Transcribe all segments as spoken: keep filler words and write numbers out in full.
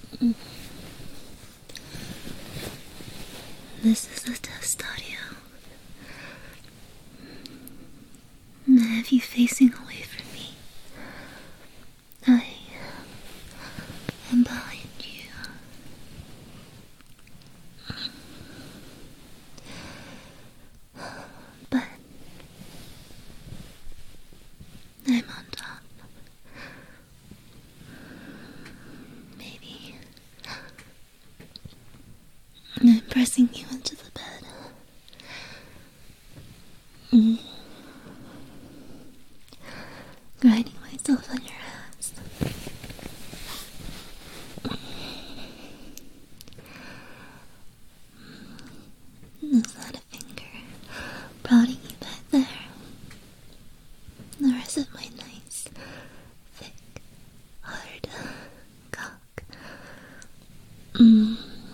This is a test audio. I have you facing away from me. I am behind you. But I'm on top. Maybe I'm pressing you into the bed. Mm. Grinding myself on your ass. Is that a finger prodding you back there? Or is it my nice, thick, hard cock? Mm.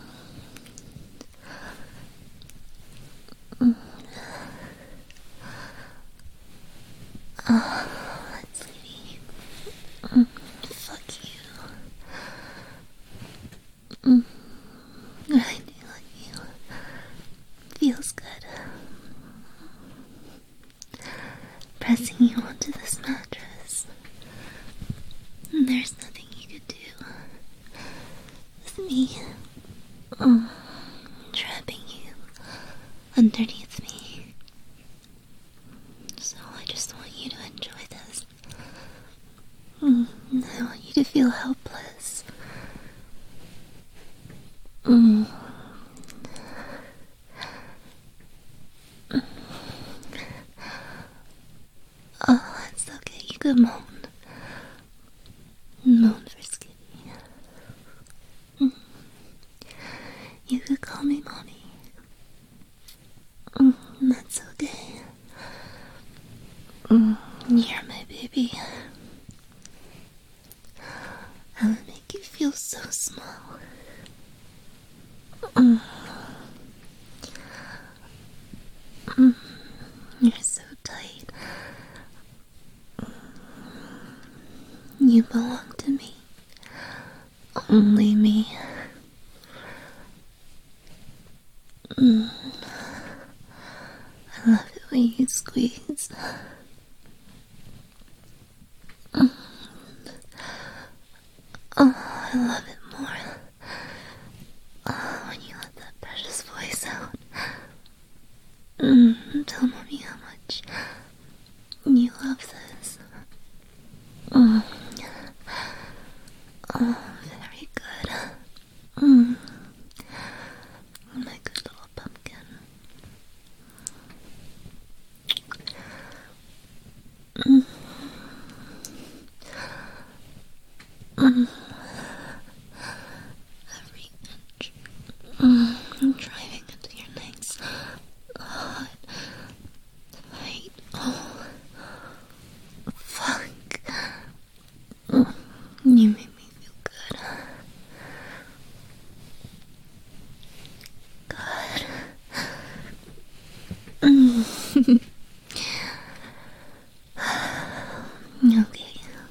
Mm. Oh, sweetie. Mm. Fuck you. Mm. I do like you. Feels good. Pressing you onto this mattress. There's nothing you could do with me. Mm. Trapping you underneath me. So I just want you to enjoy this. Mm. I want you to feel helpless. Mm. Oh, it's okay. You could moan. Moan for Skitty. Mm. You could call me Mommy. Mm, that's okay. Mm, you're my baby. I will make you feel so small. Mm. Mm. You're so tight. You belong to me. Only me. Mm. I love it when you squeeze. Mm. Oh, I love it more. Oh, when you let that precious voice out. Mm. Tell Mommy how much you love this. Mm. Oh, very good. Mm. My good little pumpkin. Mm. Mm. Every inch. Mm. I'm driving into your nice, hot, tight. Oh, fuck. Mm. You make me feel good. God. Mm. Okay.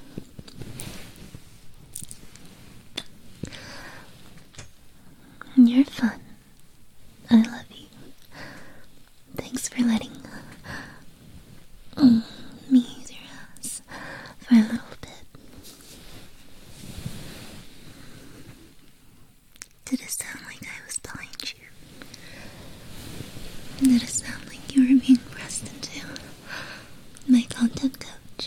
You're fun. I love you. Thanks for letting mm, me use your ass for a little bit. Did it sound like I was behind you? Did it sound like you were being pressed into my content couch?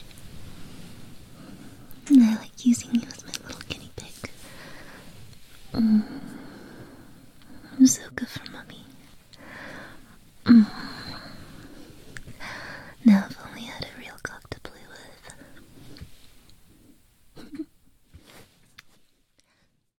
And I like using you as my little guinea pig. Mm. I'm so good for Mommy. Mm. Now, if